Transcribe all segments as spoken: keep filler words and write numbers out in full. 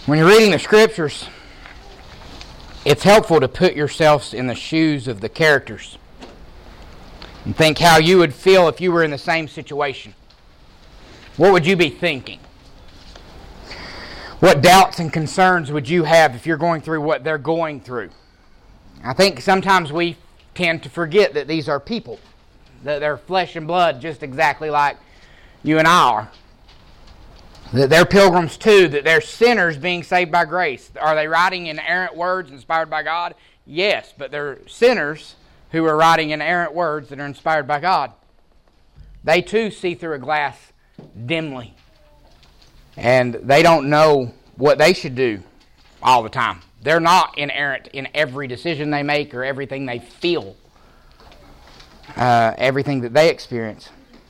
When you're reading the Scriptures, it's helpful to put yourselves in the shoes of the characters and think how you would feel if you were in the same situation. What would you be thinking? What doubts and concerns would you have if you're going through what they're going through? I think sometimes we tend to forget that these are people, that they're flesh and blood just exactly like you and I are. That they're pilgrims too, that they're sinners being saved by grace. Are they writing inerrant words inspired by God? Yes, but they're sinners who are writing inerrant words that are inspired by God. They too see through a glass dimly. And they don't know what they should do all the time. They're not inerrant in every decision they make or everything they feel, uh, everything that they experience.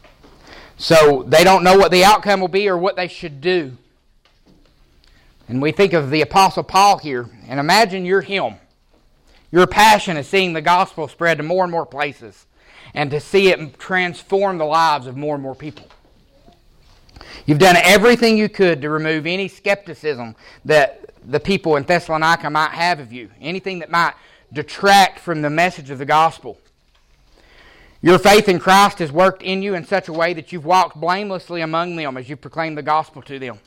So they don't know what the outcome will be or what they should do. And we think of the Apostle Paul here, and imagine you're him. Your passion is seeing the gospel spread to more and more places and to see it transform the lives of more and more people. You've done everything you could to remove any skepticism that the people in Thessalonica might have of you, anything that might detract from the message of the gospel. Your faith in Christ has worked in you in such a way that you've walked blamelessly among them as you proclaim the gospel to them.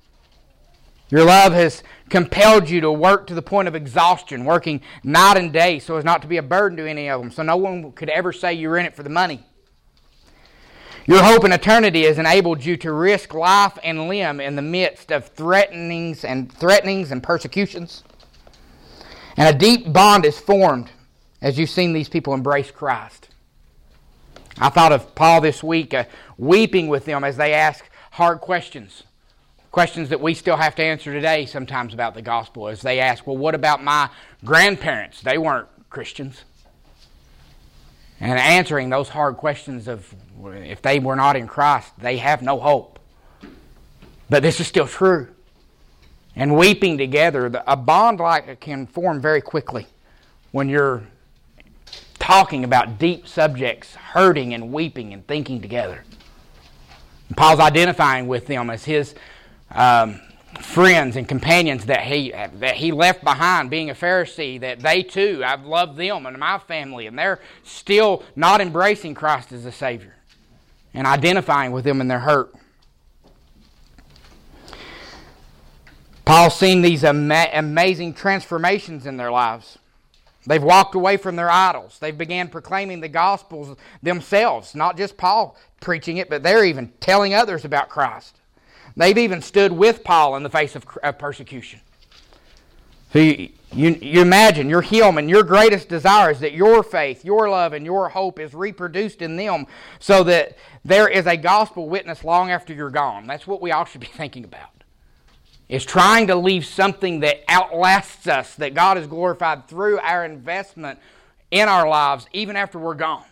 Your love has compelled you to work to the point of exhaustion, working night and day so as not to be a burden to any of them, so no one could ever say you were in it for the money. Your hope in eternity has enabled you to risk life and limb in the midst of threatenings and threatenings and persecutions. And a deep bond is formed as you've seen these people embrace Christ. I thought of Paul this week uh, weeping with them as they ask hard questions. Questions that we still have to answer today sometimes about the gospel. As they ask, well, what about my grandparents? They weren't Christians. And answering those hard questions of if they were not in Christ, they have no hope. But this is still true. And weeping together, a bond like it can form very quickly when you're talking about deep subjects, hurting and weeping and thinking together. And Paul's identifying with them as his um, friends and companions that he that he left behind, being a Pharisee, that they too, I've loved them and my family, and they're still not embracing Christ as a Savior and identifying with them in their hurt. Paul's seen these ama- amazing transformations in their lives. They've walked away from their idols. They've began proclaiming the Gospels themselves. Not just Paul preaching it, but they're even telling others about Christ. They've even stood with Paul in the face of, of persecution. So you, you, you imagine, you're him, and your greatest desire is that your faith, your love, and your hope is reproduced in them so that there is a gospel witness long after you're gone. That's what we all should be thinking about. Is trying to leave something that outlasts us, that God is glorified through our investment in our lives, even after we're gone.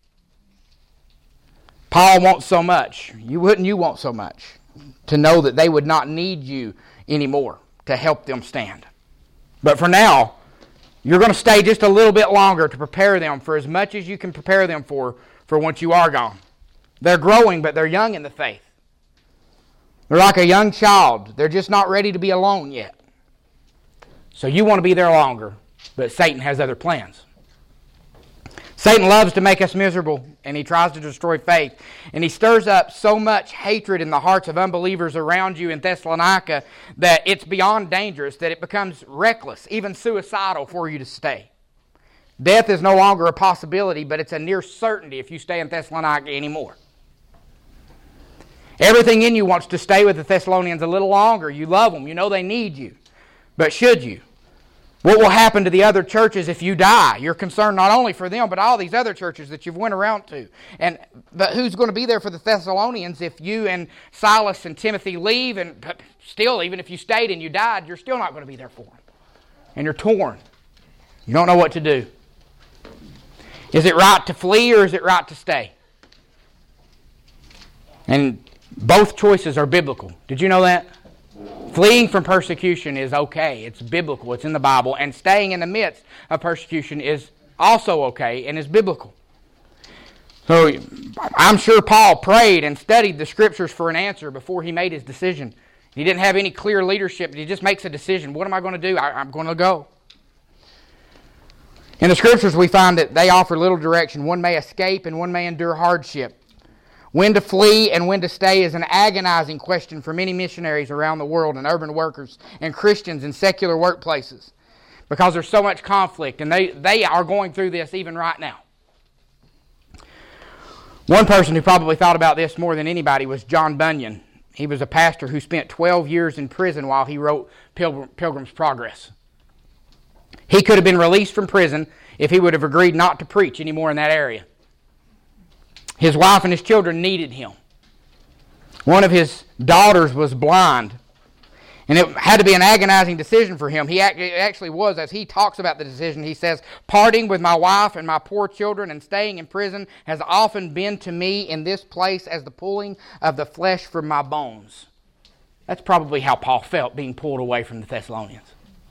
Paul wants so much. You wouldn't you want so much to know that they would not need you anymore to help them stand. But for now, you're going to stay just a little bit longer to prepare them for as much as you can prepare them for, for once you are gone. They're growing, but they're young in the faith. They're like a young child. They're just not ready to be alone yet. So you want to be there longer, but Satan has other plans. Satan loves to make us miserable, and he tries to destroy faith. And he stirs up so much hatred in the hearts of unbelievers around you in Thessalonica that it's beyond dangerous, that it becomes reckless, even suicidal for you to stay. Death is no longer a possibility, but it's a near certainty if you stay in Thessalonica anymore. Everything in you wants to stay with the Thessalonians a little longer. You love them. You know they need you. But should you? What will happen to the other churches if you die? You're concerned not only for them, but all these other churches that you've went around to. And but who's going to be there for the Thessalonians if you and Silas and Timothy leave? And still, even if you stayed and you died, you're still not going to be there for them. And you're torn. You don't know what to do. Is it right to flee or is it right to stay? And both choices are biblical. Did you know that? Fleeing from persecution is okay. It's biblical. It's in the Bible. And staying in the midst of persecution is also okay and is biblical. So I'm sure Paul prayed and studied the Scriptures for an answer before he made his decision He didn't have any clear leadership. He just makes a decision. What am I going to do? I, I'm going to go. In the Scriptures, we find that they offer little direction. One may escape and one may endure hardship. When to flee and when to stay is an agonizing question for many missionaries around the world and urban workers and Christians in secular workplaces because there's so much conflict, and they, they are going through this even right now. One person who probably thought about this more than anybody was John Bunyan. He was a pastor who spent twelve years in prison while he wrote Pilgrim, Pilgrim's Progress. He could have been released from prison if he would have agreed not to preach anymore in that area. His wife and his children needed him. One of his daughters was blind, and it had to be an agonizing decision for him. He actually was, as he talks about the decision, he says, "Parting with my wife and my poor children and staying in prison has often been to me in this place as the pulling of the flesh from my bones." That's probably how Paul felt being pulled away from the Thessalonians.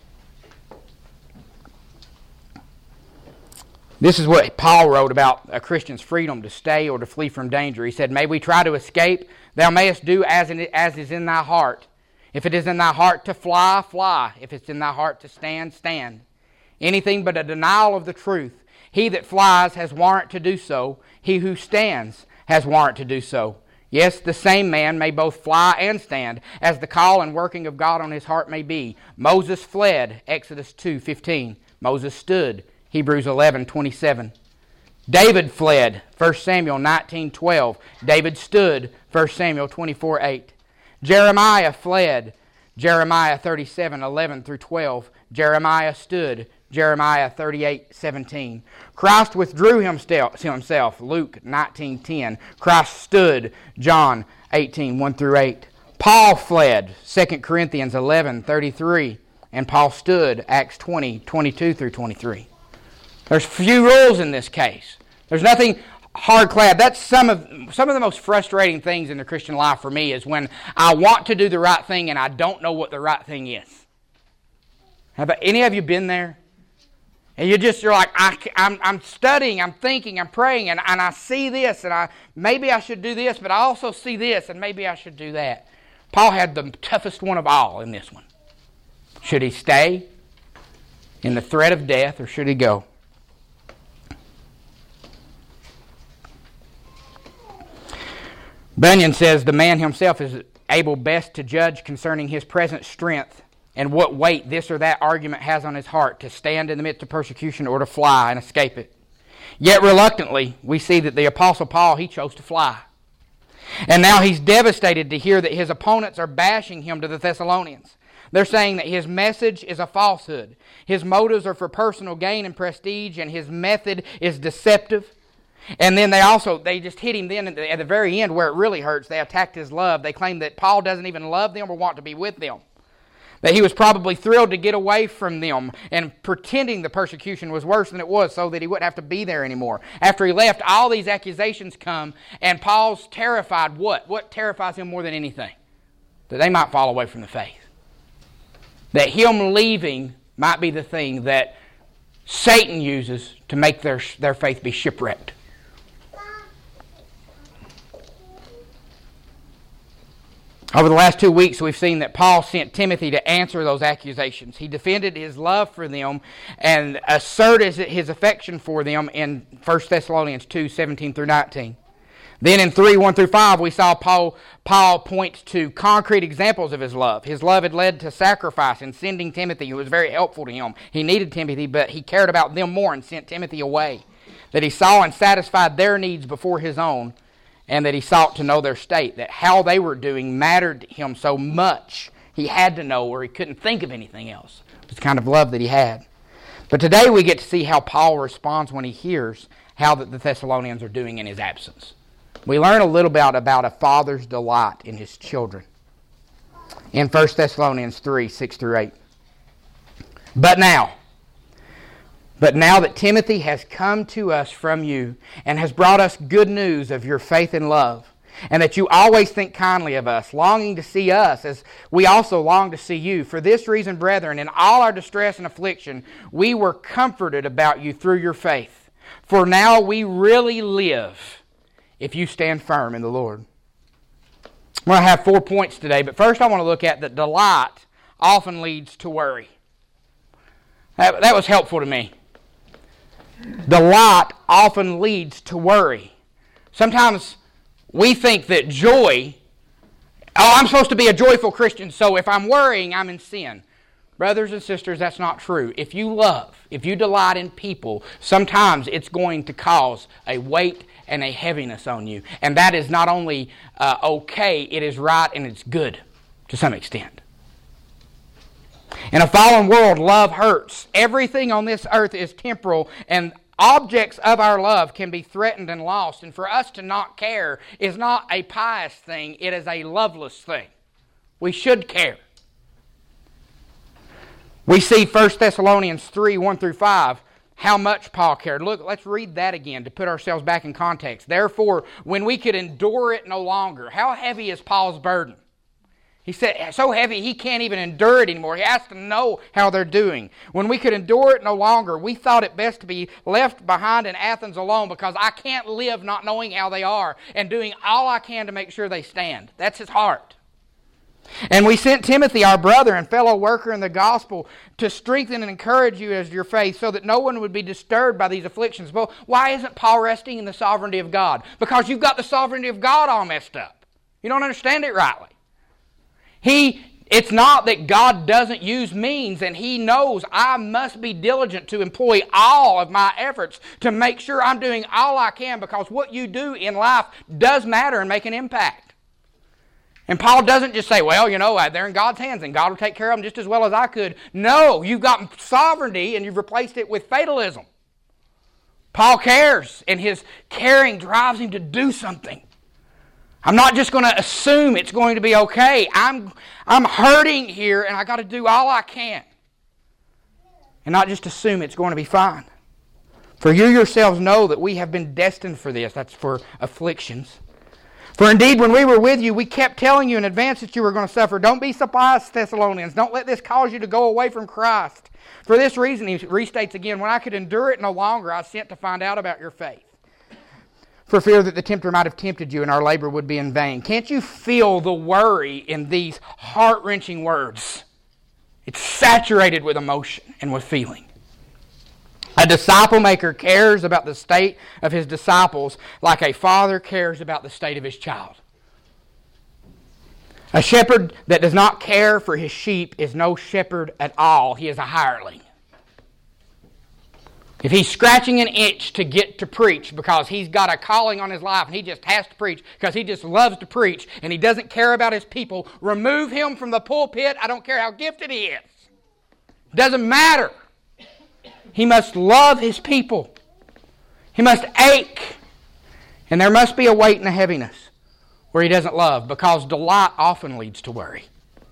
This is what Paul wrote about a Christian's freedom to stay or to flee from danger. He said, "May we try to escape. Thou mayest do as, in, as is in thy heart. If it is in thy heart to fly, fly. If it's in thy heart to stand, stand. Anything but a denial of the truth. He that flies has warrant to do so. He who stands has warrant to do so. Yes, the same man may both fly and stand, as the call and working of God on his heart may be. Moses fled, Exodus two fifteen. Moses stood, Hebrews eleven twenty-seven. David fled, First Samuel nineteen twelve. David stood, First Samuel twenty-four eight. Jeremiah fled, Jeremiah thirty-seven eleven through twelve. Jeremiah stood, Jeremiah thirty-eight seventeen. Christ withdrew himself, Luke nineteen ten. Christ stood, John eighteen one through eight. Paul fled, Second Corinthians eleven thirty-three. And Paul stood, Acts twenty twenty-two through twenty-three. There's few rules in this case. There's nothing hard-clad. That's some of some of the most frustrating things in the Christian life for me is when I want to do the right thing and I don't know what the right thing is. Have any of you been there? And you're just, you're like, I, I'm, I'm studying, I'm thinking, I'm praying, and, and I see this, and I maybe I should do this, but I also see this, and maybe I should do that. Paul had the toughest one of all in this one. Should he stay in the threat of death, or should he go? Bunyan says the man himself is able best to judge concerning his present strength and what weight this or that argument has on his heart to stand in the midst of persecution or to fly and escape it. Yet reluctantly, we see that the Apostle Paul, he chose to fly. And now he's devastated to hear that his opponents are bashing him to the Thessalonians. They're saying that his message is a falsehood. His motives are for personal gain and prestige, and his method is deceptive. And then they also, they just hit him then at the, at the very end where it really hurts. They attacked his love. They claim that Paul doesn't even love them or want to be with them. That he was probably thrilled to get away from them and pretending the persecution was worse than it was so that he wouldn't have to be there anymore. After he left, all these accusations come, and Paul's terrified. What? What terrifies him more than anything? That they might fall away from the faith. That him leaving might be the thing that Satan uses to make their, their faith be shipwrecked. Over the last two weeks, we've seen that Paul sent Timothy to answer those accusations. He defended his love for them and asserted his affection for them in First Thessalonians two seventeen through nineteen. Then in three one through five, we saw Paul, Paul point to concrete examples of his love. His love had led to sacrifice in sending Timothy, who was very helpful to him. He needed Timothy, but he cared about them more and sent Timothy away. That he saw and satisfied their needs before his own, and that he sought to know their state, that how they were doing mattered to him so much he had to know, or he couldn't think of anything else. It was the kind of love that he had. But today we get to see how Paul responds when he hears how that the Thessalonians are doing in his absence. We learn a little bit about a father's delight in his children in First Thessalonians three six through eight. But now, But now that Timothy has come to us from you and has brought us good news of your faith and love, and that you always think kindly of us, longing to see us as we also long to see you. For this reason, brethren, in all our distress and affliction, we were comforted about you through your faith. For now we really live if you stand firm in the Lord. I'm going to have four points today, but first I want to look at that delight often leads to worry. That, that was helpful to me. Delight often leads to worry. Sometimes we think that joy, oh, I'm supposed to be a joyful Christian, so if I'm worrying, I'm in sin. Brothers and sisters, that's not true. If you love, if you delight in people, sometimes it's going to cause a weight and a heaviness on you. And that is not only uh, okay, it is right and it's good to some extent. In a fallen world, love hurts. Everything on this earth is temporal, and objects of our love can be threatened and lost. And for us to not care is not a pious thing, it is a loveless thing. We should care. We see First Thessalonians three, one through five, how much Paul cared. Look, let's read that again to put ourselves back in context. Therefore, when we could endure it no longer, how heavy is Paul's burden? He said, so heavy he can't even endure it anymore. He has to know how they're doing. When we could endure it no longer, we thought it best to be left behind in Athens alone, because I can't live not knowing how they are and doing all I can to make sure they stand. That's his heart. And we sent Timothy, our brother and fellow worker in the gospel, to strengthen and encourage you as your faith, so that no one would be disturbed by these afflictions. Well, why isn't Paul resting in the sovereignty of God? Because you've got the sovereignty of God all messed up. You don't understand it rightly. He, it's not that God doesn't use means, and He knows I must be diligent to employ all of my efforts to make sure I'm doing all I can, because what you do in life does matter and make an impact. And Paul doesn't just say, well, you know, they're in God's hands and God will take care of them just as well as I could. No, you've got sovereignty and you've replaced it with fatalism. Paul cares, and his caring drives him to do something. I'm not just going to assume it's going to be okay. I'm, I'm hurting here, and I got to do all I can. And not just assume it's going to be fine. For you yourselves know that we have been destined for this. That's for afflictions. For indeed, when we were with you, we kept telling you in advance that you were going to suffer. Don't be surprised, Thessalonians. Don't let this cause you to go away from Christ. For this reason, he restates again, when I could endure it no longer, I sent to find out about your faith, for fear that the tempter might have tempted you and our labor would be in vain. Can't you feel the worry in these heart-wrenching words? It's saturated with emotion and with feeling. A disciple maker cares about the state of his disciples like a father cares about the state of his child. A shepherd that does not care for his sheep is no shepherd at all. He is a hireling. If he's scratching an itch to get to preach because he's got a calling on his life and he just has to preach because he just loves to preach and he doesn't care about his people, remove him from the pulpit. I don't care how gifted he is. Doesn't matter. He must love his people. He must ache. And there must be a weight and a heaviness where he doesn't love, because delight often leads to worry.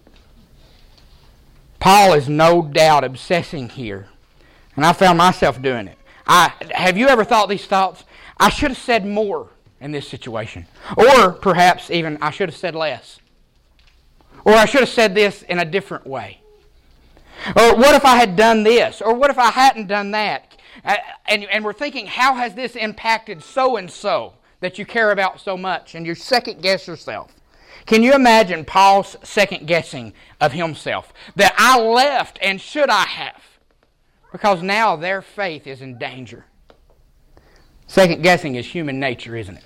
Paul is no doubt obsessing here. And I found myself doing it. I, have you ever thought these thoughts? I should have said more in this situation. Or perhaps even I should have said less. Or I should have said this in a different way. Or what if I had done this? Or what if I hadn't done that? And, and we're thinking, how has this impacted so-and-so that you care about so much? And you second guess yourself. Can you imagine Paul's second guessing of himself? That I left, and should I have? Because now their faith is in danger. Second guessing is human nature, isn't it?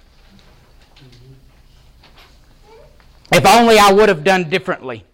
If only I would have done differently.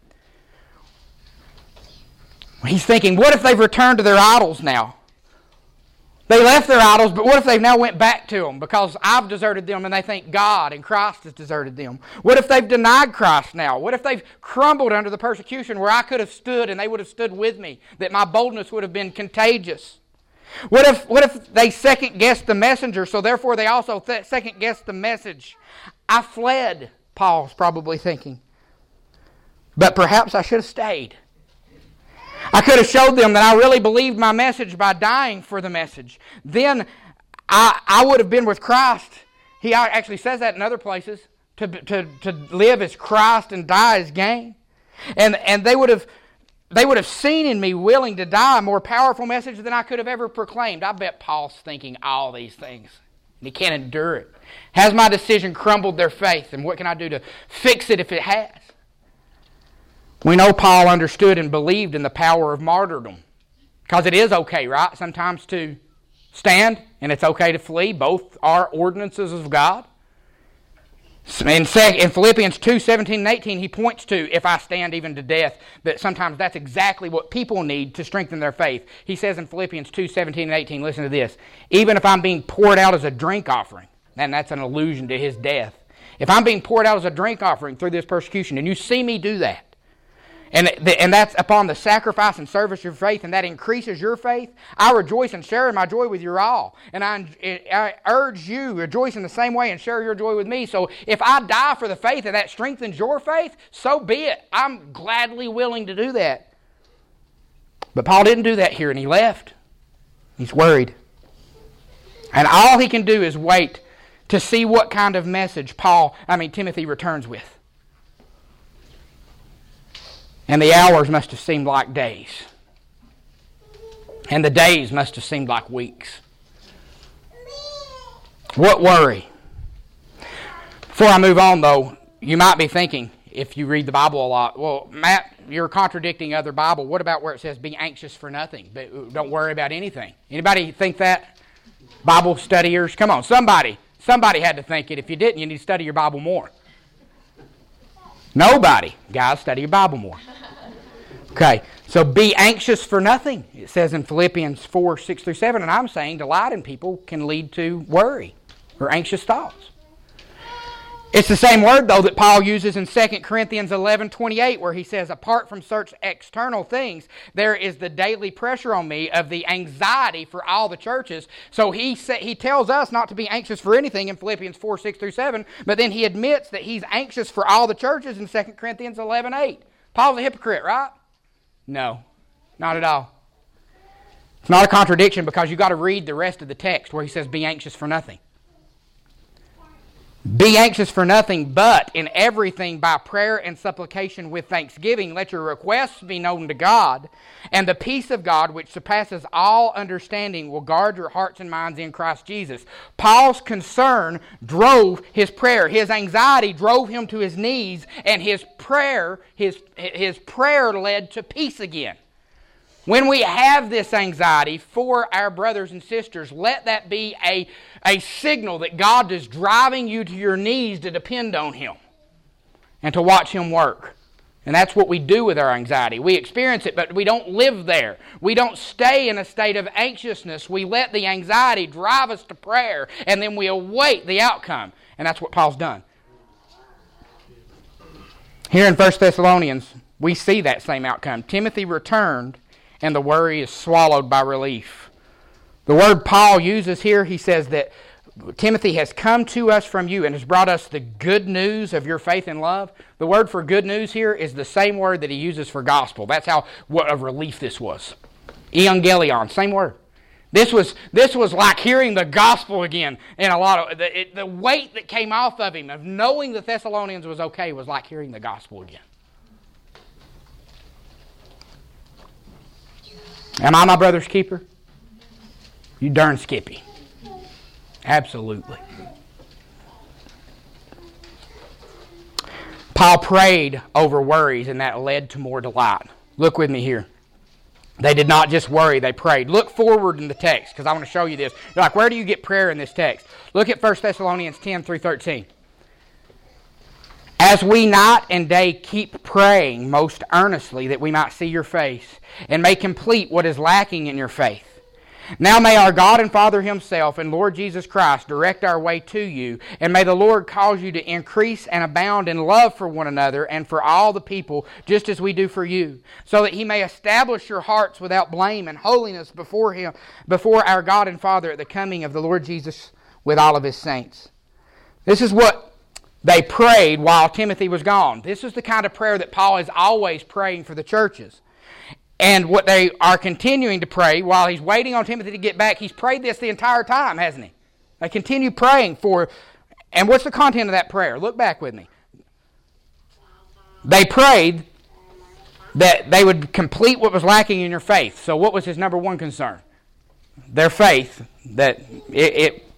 He's thinking, what if they've returned to their idols now? They left their idols, but what if they've now went back to them because I've deserted them and they think God and Christ has deserted them? What if they've denied Christ now? What if they've crumbled under the persecution where I could have stood and they would have stood with me, that my boldness would have been contagious? What if, what if they second-guessed the messenger, so therefore they also th- second-guessed the message? I fled, Paul's probably thinking. But perhaps I should have stayed. I could have showed them that I really believed my message by dying for the message. Then I, I would have been with Christ. He actually says that in other places. To, to, to live as Christ and die as gain. And, and they would have they would have seen in me willing to die a more powerful message than I could have ever proclaimed. I bet Paul's thinking all these things. And he can't endure it. Has my decision crumbled their faith? And what can I do to fix it if it has? We know Paul understood and believed in the power of martyrdom. Because it is okay, right? Sometimes to stand and it's okay to flee. Both are ordinances of God. In Philippians two, seventeen and eighteen, he points to, if I stand even to death, that sometimes that's exactly what people need to strengthen their faith. He says in Philippians two, seventeen and eighteen, listen to this, even if I'm being poured out as a drink offering, and that's an allusion to his death. If I'm being poured out as a drink offering through this persecution, and you see me do that, and, and that's upon the sacrifice and service of your faith, and that increases your faith, I rejoice and share in my joy with you all. And I, I urge you, rejoice in the same way and share your joy with me. So if I die for the faith and that strengthens your faith, so be it. I'm gladly willing to do that. But Paul didn't do that here, and he left. He's worried. And all he can do is wait to see what kind of message Paul, I mean Timothy returns with. And the hours must have seemed like days. And the days must have seemed like weeks. What worry? Before I move on, though, you might be thinking, if you read the Bible a lot, well, Matt, you're contradicting other Bible. What about where it says, be anxious for nothing? But don't worry about anything. Anybody think that? Bible studiers? Come on, somebody. Somebody had to think it. If you didn't, you need to study your Bible more. Nobody. Guys, study your Bible more. Okay, so be anxious for nothing. It says in Philippians four, six through seven, and I'm saying delight in people can lead to worry or anxious thoughts. It's the same word, though, that Paul uses in Second Corinthians eleven, twenty-eight, where he says, apart from such external things, there is the daily pressure on me of the anxiety for all the churches. So he sa- he tells us not to be anxious for anything in Philippians four, six through seven, but then he admits that he's anxious for all the churches in Second Corinthians eleven, eight. Paul's a hypocrite, right? No, not at all. It's not a contradiction because you've got to read the rest of the text where he says, be anxious for nothing. Be anxious for nothing, but in everything by prayer and supplication with thanksgiving, let your requests be known to God, and the peace of God, which surpasses all understanding, will guard your hearts and minds in Christ Jesus. Paul's concern drove his prayer. His anxiety drove him to his knees, and his prayer, his, his prayer led to peace again. When we have this anxiety for our brothers and sisters, let that be a, a signal that God is driving you to your knees to depend on Him and to watch Him work. And that's what we do with our anxiety. We experience it, but we don't live there. We don't stay in a state of anxiousness. We let the anxiety drive us to prayer, and then we await the outcome. And that's what Paul's done. Here in First Thessalonians, we see that same outcome. Timothy returned, and the worry is swallowed by relief. The word Paul uses here, he says that Timothy has come to us from you and has brought us the good news of your faith and love. The word for good news here is the same word that he uses for gospel. That's how what a relief this was. Evangelion, same word. This was this was like hearing the gospel again. And a lot of the, it, the weight that came off of him of knowing the Thessalonians was okay was like hearing the gospel again. Am I my brother's keeper? You darn skippy. Absolutely. Paul prayed over worries, and that led to more delight. Look with me here. They did not just worry, they prayed. Look forward in the text, because I want to show you this. You're like, where do you get prayer in this text? Look at First Thessalonians ten through thirteen. As we night and day keep praying most earnestly that we might see your face and may complete what is lacking in your faith. Now may our God and Father Himself and Lord Jesus Christ direct our way to you, and may the Lord cause you to increase and abound in love for one another and for all the people, just as we do for you, so that He may establish your hearts without blame and holiness before Him, before our God and Father at the coming of the Lord Jesus with all of His saints. This is what they prayed while Timothy was gone. This is the kind of prayer that Paul is always praying for the churches. And what they are continuing to pray while he's waiting on Timothy to get back, he's prayed this the entire time, hasn't he? They continue praying for, and what's the content of that prayer? Look back with me. They prayed that they would complete what was lacking in your faith. So what was his number one concern? Their faith, that it, it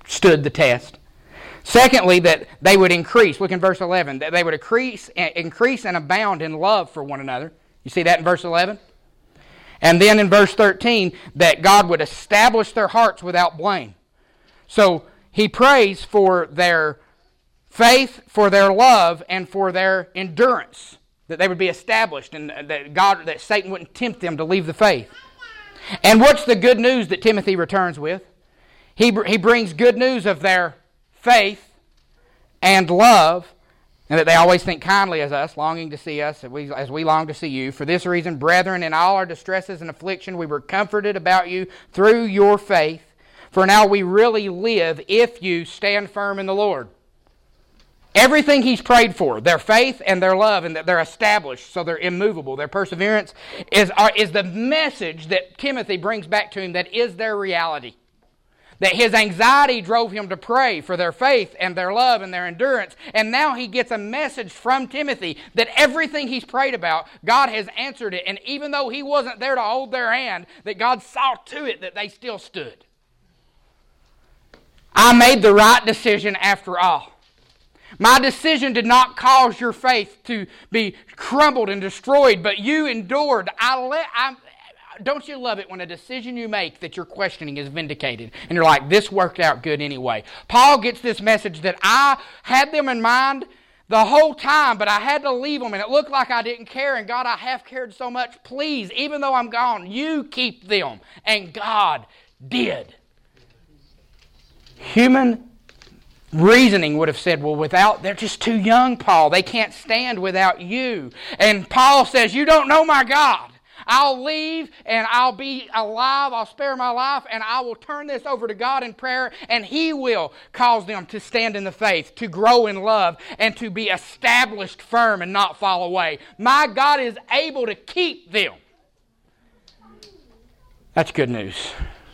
stood the test. Secondly, that they would increase. Look in verse eleven. That they would increase, increase and abound in love for one another. You see that in verse eleven? And then in verse thirteen, that God would establish their hearts without blame. So he prays for their faith, for their love, and for their endurance. That they would be established and that God, that Satan wouldn't tempt them to leave the faith. And what's the good news that Timothy returns with? He, he brings good news of their faith and love, and that they always think kindly of us, longing to see us as we, as we long to see you. For this reason, brethren, in all our distresses and affliction, we were comforted about you through your faith. For now we really live if you stand firm in the Lord. Everything he's prayed for, their faith and their love, and that they're established, so they're immovable. Their perseverance is, are, is the message that Timothy brings back to him that is their reality. That his anxiety drove him to pray for their faith and their love and their endurance. And now he gets a message from Timothy that everything he's prayed about, God has answered it. And even though he wasn't there to hold their hand, that God saw to it that they still stood. I made the right decision after all. My decision did not cause your faith to be crumbled and destroyed, but you endured. I let. I, don't you love it when a decision you make that you're questioning is vindicated, and you're like, "This worked out good anyway." Paul gets this message that I had them in mind the whole time, but I had to leave them, and it looked like I didn't care. And God, I have cared so much. Please, even though I'm gone, you keep them. And God did. Human reasoning would have said, well, without, they're just too young, Paul. They can't stand without you. And Paul says, you don't know my God. I'll leave and I'll be alive. I'll spare my life and I will turn this over to God in prayer, and He will cause them to stand in the faith, to grow in love, and to be established firm and not fall away. My God is able to keep them. That's good news.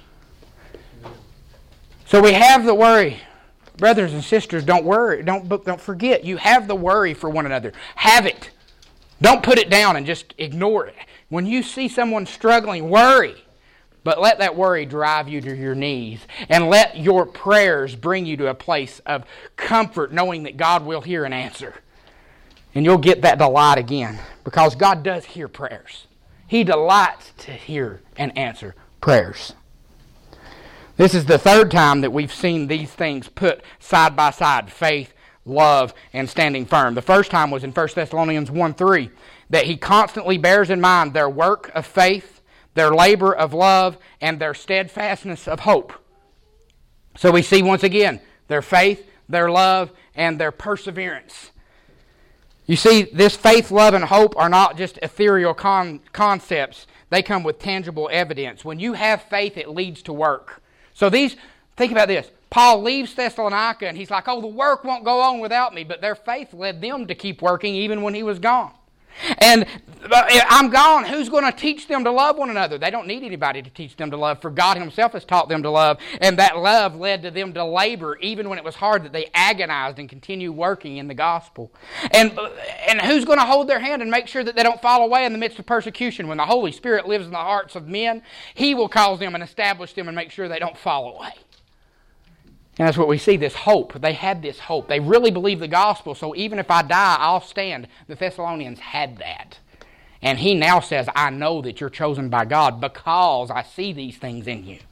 So we have the worry. Brothers and sisters, don't worry. Don't, don't forget. You have the worry for one another. Have it. Don't put it down and just ignore it. When you see someone struggling, worry. But let that worry drive you to your knees. And let your prayers bring you to a place of comfort, knowing that God will hear and answer. And you'll get that delight again. Because God does hear prayers. He delights to hear and answer prayers. This is the third time that we've seen these things put side by side. Faith, love, and standing firm. The first time was in First Thessalonians one three. That he constantly bears in mind their work of faith, their labor of love, and their steadfastness of hope. So we see once again their faith, their love, and their perseverance. You see, this faith, love, and hope are not just ethereal con- concepts. They come with tangible evidence. When you have faith, it leads to work. So these, think about this. Paul leaves Thessalonica and he's like, oh, the work won't go on without me. But their faith led them to keep working even when he was gone. And I'm gone. Who's going to teach them to love one another? They don't need anybody to teach them to love, for God Himself has taught them to love. And that love led to them to labor even when it was hard, that they agonized and continue working in the gospel. And, and who's going to hold their hand and make sure that they don't fall away in the midst of persecution? When the Holy Spirit lives in the hearts of men, He will cause them and establish them and make sure they don't fall away. And that's what we see, this hope. They had this hope. They really believed the gospel, so even if I die, I'll stand. The Thessalonians had that. And he now says, I know that you're chosen by God because I see these things in you.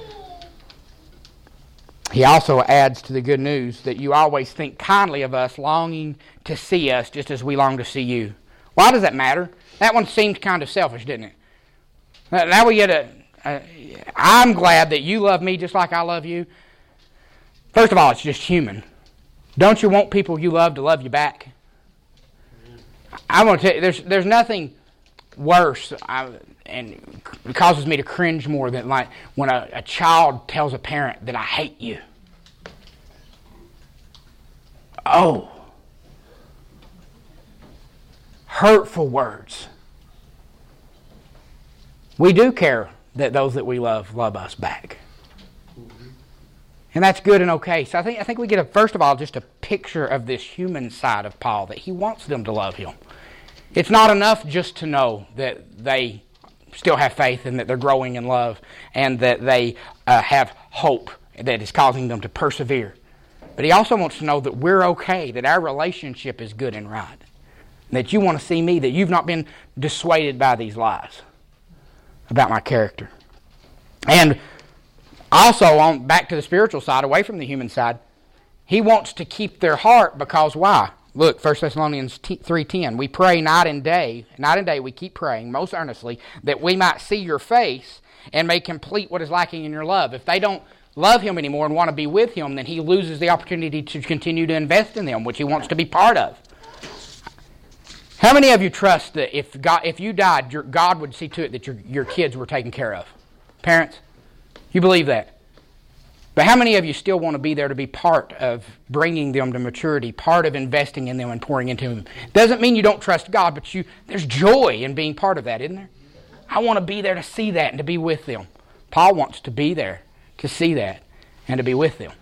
He also adds to the good news that you always think kindly of us, longing to see us just as we long to see you. Why does that matter? That one seemed kind of selfish, didn't it? Now we get a, a I'm glad that you love me just like I love you. First of all, it's just human. Don't you want people you love to love you back? I want to tell you, there's there's nothing worse, I, and it causes me to cringe more than like when a, a child tells a parent that I hate you. Oh, hurtful words. We do care that those that we love love us back. And that's good and okay. So I think I think we get, a, first of all, just a picture of this human side of Paul, that he wants them to love him. It's not enough just to know that they still have faith and that they're growing in love and that they uh, have hope that is causing them to persevere. But He also wants to know that we're okay, that our relationship is good and right. That you want to see me, that you've not been dissuaded by these lies about my character. And also, on back to the spiritual side, away from the human side, He wants to keep their heart because why? Look, First Thessalonians three ten, we pray night and day, night and day we keep praying most earnestly, that we might see your face and may complete what is lacking in your love. If they don't love Him anymore and want to be with Him, then He loses the opportunity to continue to invest in them, which He wants to be part of. How many of you trust that if God, if you died, your, God would see to it that your, your kids were taken care of? Parents, you believe that? But how many of you still want to be there to be part of bringing them to maturity, part of investing in them and pouring into them? Doesn't mean you don't trust God, but you there's joy in being part of that, isn't there? I want to be there to see that and to be with them. Paul wants to be there to see that and to be with them.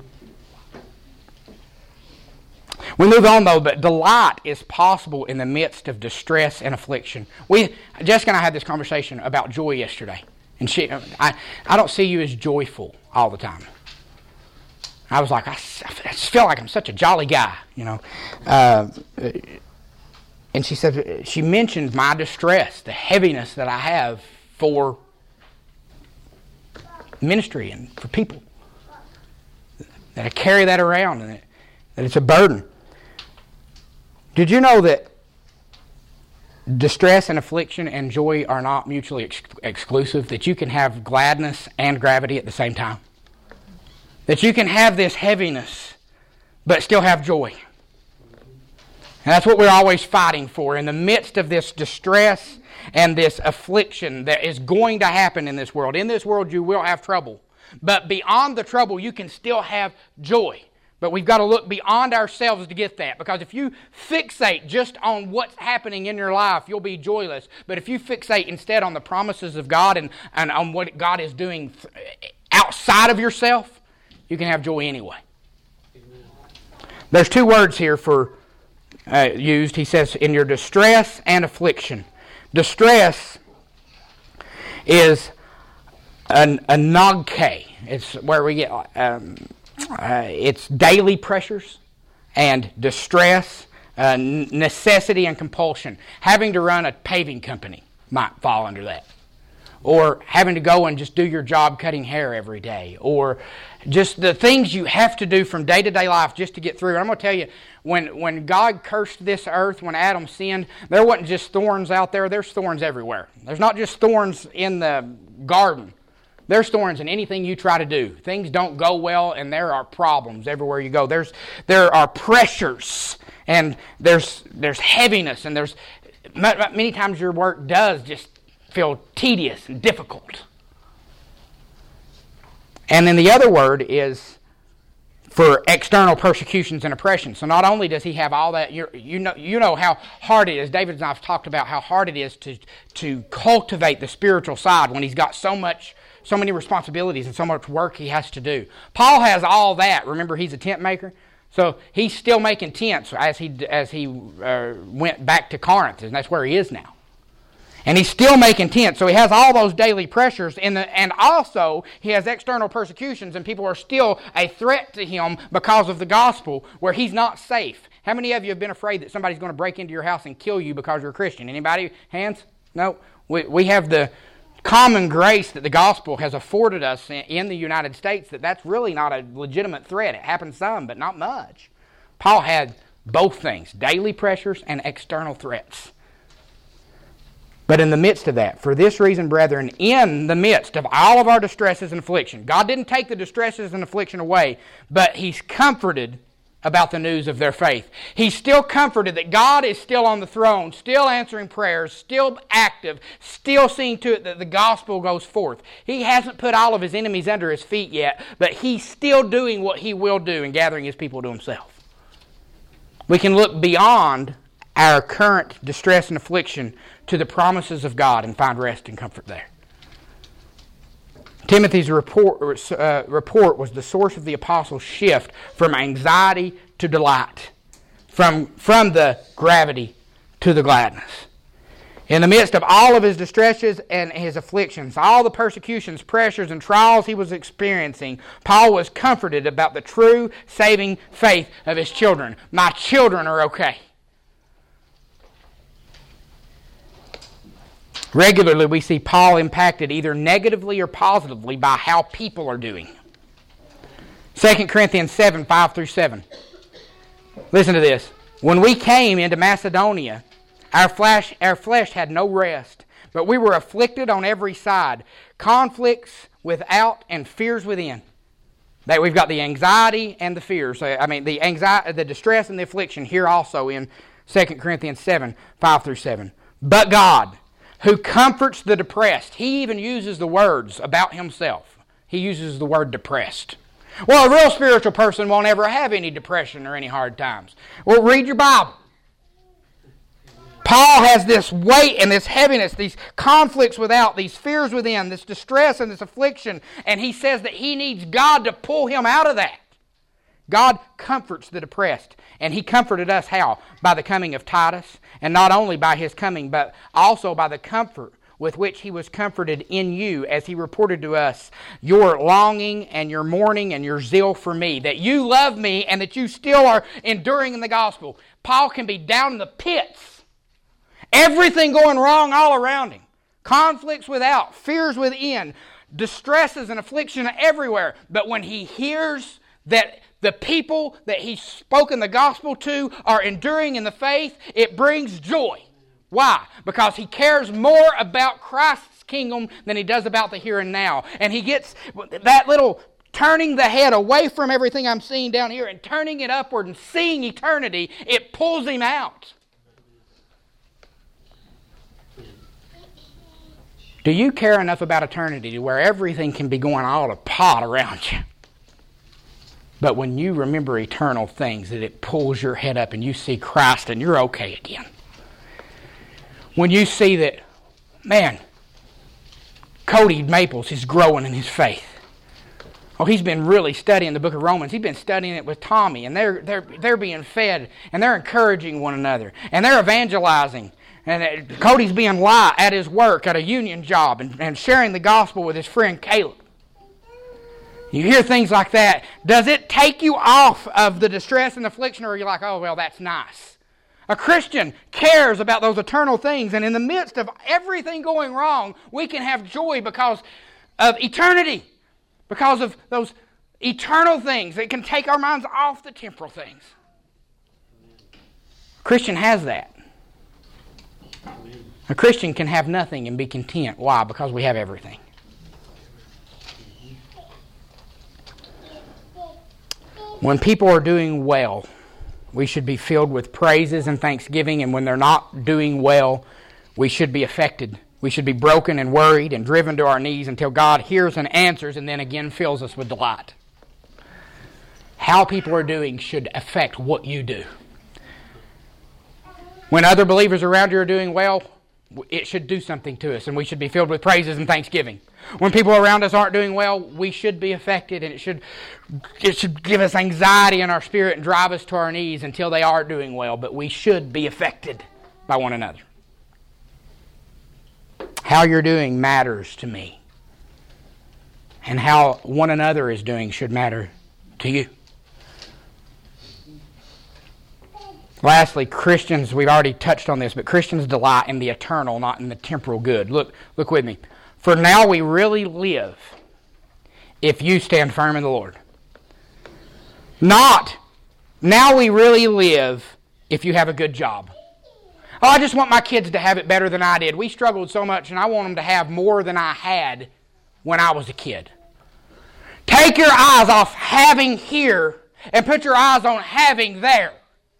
We move on, though, but delight is possible in the midst of distress and affliction. We, Jessica and I had this conversation about joy yesterday. And she, I, I don't see you as joyful all the time. I was like, I, I just feel like I'm such a jolly guy, you know. Uh, and she said, she mentioned my distress, the heaviness that I have for ministry and for people. That I carry that around and that, that it's a burden. Did you know that distress and affliction and joy are not mutually ex- exclusive? That you can have gladness and gravity at the same time? That you can have this heaviness but still have joy. And that's what we're always fighting for. In the midst of this distress and this affliction that is going to happen in this world. In this world you will have trouble. But beyond the trouble you can still have joy. But we've got to look beyond ourselves to get that. Because if you fixate just on what's happening in your life, you'll be joyless. But if you fixate instead on the promises of God and, and on what God is doing outside of yourself, you can have joy anyway. Amen. There's two words here for uh, used. He says, in your distress and affliction. Distress is an, a nagke. It's where we get... Um, Uh, it's daily pressures and distress, uh, necessity and compulsion. Having to run a paving company might fall under that. Or having to go and just do your job cutting hair every day. Or just the things you have to do from day-to-day life just to get through. And I'm going to tell you, when, when God cursed this earth, when Adam sinned, there wasn't just thorns out there. There's thorns everywhere. There's not just thorns in the garden. There's thorns in anything you try to do. Things don't go well, and there are problems everywhere you go. There's there are pressures, and there's there's heaviness, and there's many times your work does just feel tedious and difficult. And then the other word is for external persecutions and oppression. So not only does he have all that, you you know you know how hard it is. David and I have talked about how hard it is to to cultivate the spiritual side when he's got so much. So many responsibilities and so much work he has to do. Paul has all that. Remember, he's a tent maker. So he's still making tents as he as he uh, went back to Corinth, and that's where he is now. And he's still making tents. So he has all those daily pressures, in the, and also he has external persecutions, and people are still a threat to him because of the gospel, where he's not safe. How many of you have been afraid that somebody's going to break into your house and kill you because you're a Christian? Anybody? Hands? No. We we have the common grace that the gospel has afforded us in the United States, that that's really not a legitimate threat. It happens some, but not much. Paul had both things, daily pressures and external threats. But in the midst of that, for this reason, brethren, in the midst of all of our distresses and affliction, God didn't take the distresses and affliction away, but He's comforted about the news of their faith. He's still comforted that God is still on the throne, still answering prayers, still active, still seeing to it that the gospel goes forth. He hasn't put all of His enemies under His feet yet, but He's still doing what He will do in gathering His people to Himself. We can look beyond our current distress and affliction to the promises of God and find rest and comfort there. Timothy's report, uh, report was the source of the apostles' shift from anxiety to delight, from, from the gravity to the gladness. In the midst of all of his distresses and his afflictions, all the persecutions, pressures, and trials he was experiencing, Paul was comforted about the true saving faith of his children. My children are okay. Regularly, we see Paul impacted either negatively or positively by how people are doing. Second Corinthians seven, five through seven. Listen to this. When we came into Macedonia, our flesh, our flesh had no rest, but we were afflicted on every side, conflicts without and fears within. That we've got the anxiety and the fears. I mean, the anxiety, the distress and the affliction here also in Second Corinthians seven, five through seven. But God, who comforts the depressed. He even uses the words about himself. He uses the word depressed. Well, a real spiritual person won't ever have any depression or any hard times. Well, read your Bible. Paul has this weight and this heaviness, these conflicts without, these fears within, this distress and this affliction, and he says that he needs God to pull him out of that. God comforts the depressed, and he comforted us how? By the coming of Titus, and not only by his coming, but also by the comfort with which he was comforted in you, as he reported to us your longing and your mourning and your zeal for me, that you love me and that you still are enduring in the gospel. Paul can be down in the pits, everything going wrong all around him, conflicts without, fears within, distresses and affliction everywhere, but when he hears that the people that he's spoken the gospel to are enduring in the faith, it brings joy. Why? Because he cares more about Christ's kingdom than he does about the here and now. And he gets that little turning the head away from everything I'm seeing down here and turning it upward and seeing eternity, it pulls him out. Do you care enough about eternity to where everything can be going all to pot around you? But when you remember eternal things, that it pulls your head up and you see Christ and you're okay again. When you see that, man, Cody Maples is growing in his faith. Oh, he's been really studying the book of Romans. He's been studying it with Tommy, and they're they're they're being fed, and they're encouraging one another, and they're evangelizing. And Cody's being light at his work, at a union job, and, and sharing the gospel with his friend Caleb. You hear things like that. Does it take you off of the distress and affliction, or are you like, oh, well, that's nice? A Christian cares about those eternal things, and in the midst of everything going wrong, we can have joy because of eternity, because of those eternal things that can take our minds off the temporal things. A Christian has that. A Christian can have nothing and be content. Why? Because we have everything. When people are doing well, we should be filled with praises and thanksgiving, and when they're not doing well, we should be affected. We should be broken and worried and driven to our knees until God hears and answers and then again fills us with delight. How people are doing should affect what you do. When other believers around you are doing well, it should do something to us, and we should be filled with praises and thanksgiving. When people around us aren't doing well, we should be affected, and it should it should give us anxiety in our spirit and drive us to our knees until they are doing well, but we should be affected by one another. How you're doing matters to me, and how one another is doing should matter to you. Lastly, Christians, we've already touched on this, but Christians delight in the eternal, not in the temporal good. Look, look with me. For now we really live if you stand firm in the Lord. Not, now we really live if you have a good job. Oh, I just want my kids to have it better than I did. We struggled so much, and I want them to have more than I had when I was a kid. Take your eyes off having here and put your eyes on having there.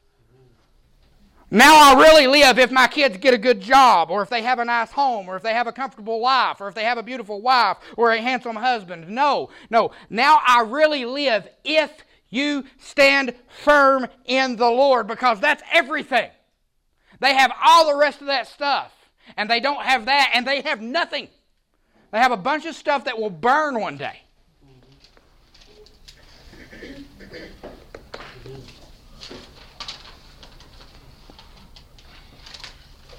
Now I really live if my kids get a good job, or if they have a nice home, or if they have a comfortable life, or if they have a beautiful wife, or a handsome husband. No, no. Now I really live if you stand firm in the Lord, because that's everything. They have all the rest of that stuff, and they don't have that, and they have nothing. They have a bunch of stuff that will burn one day.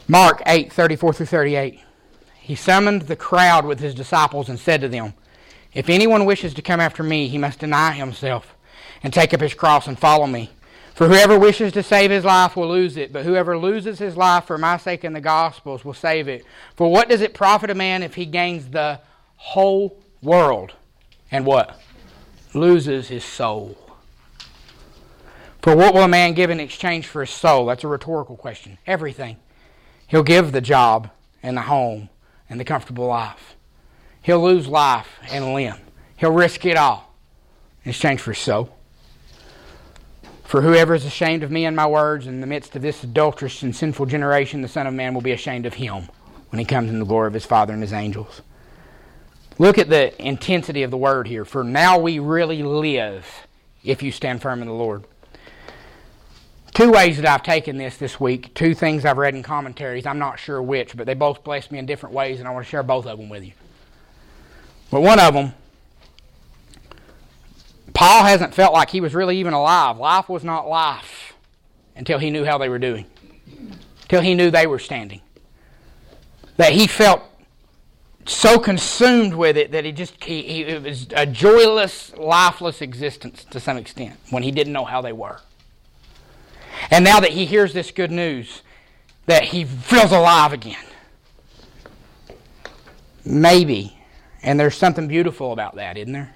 Mark eight, thirty-four through thirty-eight. He summoned the crowd with his disciples and said to them, "If anyone wishes to come after me, he must deny himself and take up his cross and follow me. For whoever wishes to save his life will lose it, but whoever loses his life for my sake and the gospel's will save it. For what does it profit a man if he gains the whole world and what? Loses his soul? For what will a man give in exchange for his soul?" That's a rhetorical question. Everything. He'll give the job and the home and the comfortable life. He'll lose life and limb. He'll risk it all in exchange for his soul. "For whoever is ashamed of me and my words in the midst of this adulterous and sinful generation, the Son of Man will be ashamed of him when he comes in the glory of his Father and his angels." Look at the intensity of the word here. For now we really live if you stand firm in the Lord. Two ways that I've taken this this week, two things I've read in commentaries, I'm not sure which, but they both blessed me in different ways, and I want to share both of them with you. But one of them, Paul hasn't felt like he was really even alive. Life was not life until he knew how they were doing, until he knew they were standing. That he felt so consumed with it that he just he, he, it was a joyless, lifeless existence to some extent when he didn't know how they were. And now that he hears this good news, that he feels alive again. Maybe, and there's something beautiful about that, isn't there?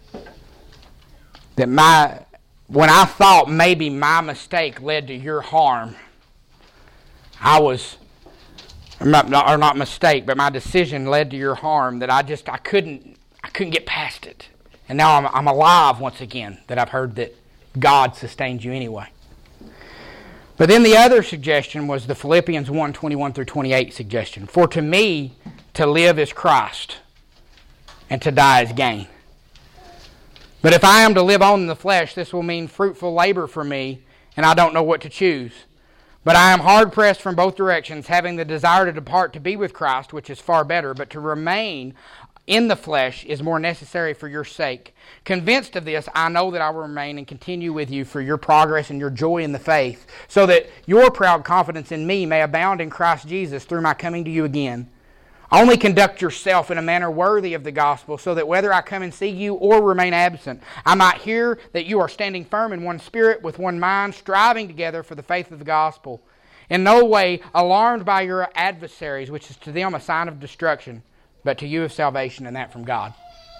That my, when I thought maybe my mistake led to your harm, I was, or not, or not mistake, but my decision led to your harm, that I just, I couldn't, I couldn't get past it. And now I'm, I'm alive once again, that I've heard that God sustains you anyway. But then the other suggestion was the Philippians one, twenty-one through twenty-eight suggestion. "For to me, to live is Christ, and to die is gain. But if I am to live on in the flesh, this will mean fruitful labor for me, and I don't know what to choose. But I am hard-pressed from both directions, having the desire to depart to be with Christ, which is far better, but to remain in the flesh is more necessary for your sake. Convinced of this, I know that I will remain and continue with you for your progress and your joy in the faith, so that your proud confidence in me may abound in Christ Jesus through my coming to you again. Only conduct yourself in a manner worthy of the gospel, so that whether I come and see you or remain absent, I might hear that you are standing firm in one spirit, with one mind, striving together for the faith of the gospel. In no way alarmed by your adversaries, which is to them a sign of destruction, but to you of salvation, and that from God."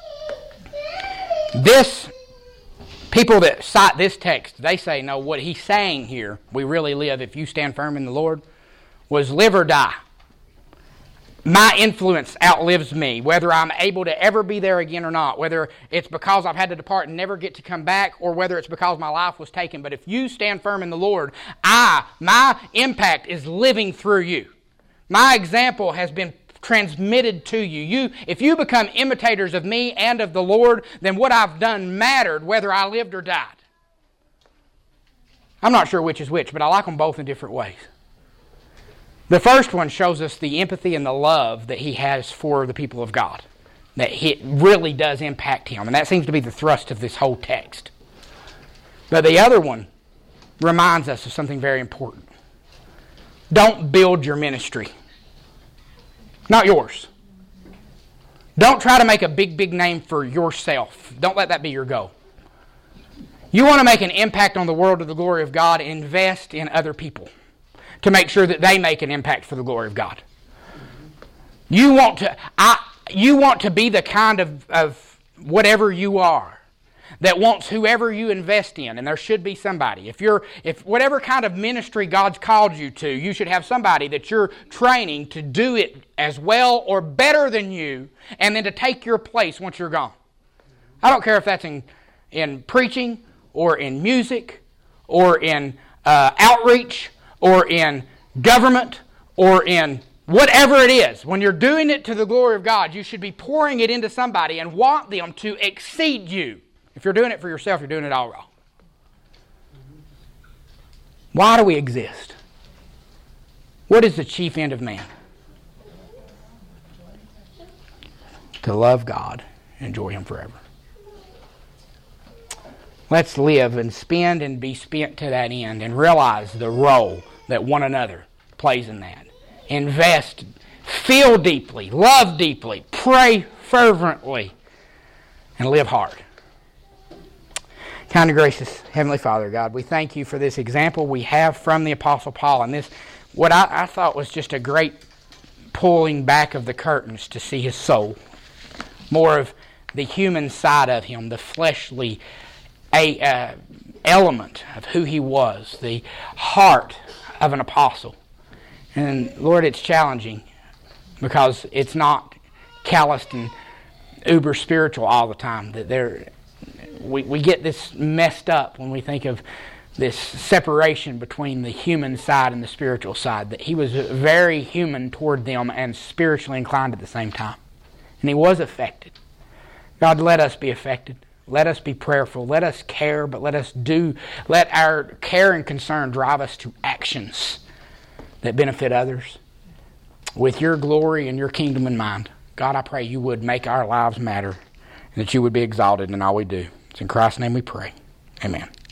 This, people that cite this text, they say, no, what he's saying here, we really live if you stand firm in the Lord, was live or die. My influence outlives me, whether I'm able to ever be there again or not, whether it's because I've had to depart and never get to come back, or whether it's because my life was taken. But if you stand firm in the Lord, I, my impact is living through you. My example has been transmitted to you. You, if you become imitators of me and of the Lord, then what I've done mattered whether I lived or died. I'm not sure which is which, but I like them both in different ways. The first one shows us the empathy and the love that he has for the people of God. That it really does impact him. And that seems to be the thrust of this whole text. But the other one reminds us of something very important. Don't build your ministry. Not yours. Don't try to make a big, big name for yourself. Don't let that be your goal. You want to make an impact on the world to the glory of God, invest in other people to make sure that they make an impact for the glory of God. You want to, I, you want to be the kind of, of whatever you are that wants whoever you invest in, and there should be somebody. If you're, if whatever kind of ministry God's called you to, you should have somebody that you're training to do it as well or better than you, and then to take your place once you're gone. I don't care if that's in, in preaching or in music or in uh, outreach or in government or in whatever it is. When you're doing it to the glory of God, you should be pouring it into somebody and want them to exceed you. If you're doing it for yourself, you're doing it all wrong. Why do we exist? What is the chief end of man? To love God and enjoy Him forever. Let's live and spend and be spent to that end and realize the role that one another plays in that. invest, feel deeply, love deeply, pray fervently, and live hard. Kind and gracious Heavenly Father, God, we thank you for this example we have from the Apostle Paul, and this, what I, I thought was just a great pulling back of the curtains to see his soul. More of the human side of him, the fleshly a, uh, element of who he was, the heart of an apostle. And Lord, it's challenging because it's not calloused and uber spiritual all the time. That there, we we get this messed up when we think of this separation between the human side and the spiritual side. That he was very human toward them and spiritually inclined at the same time, and he was affected. God, let us be affected. Let us be prayerful. Let us care, but let us do. Let our care and concern drive us to actions that benefit others with your glory and your kingdom in mind. God, I pray you would make our lives matter and that you would be exalted in all we do. It's in Christ's name we pray. Amen.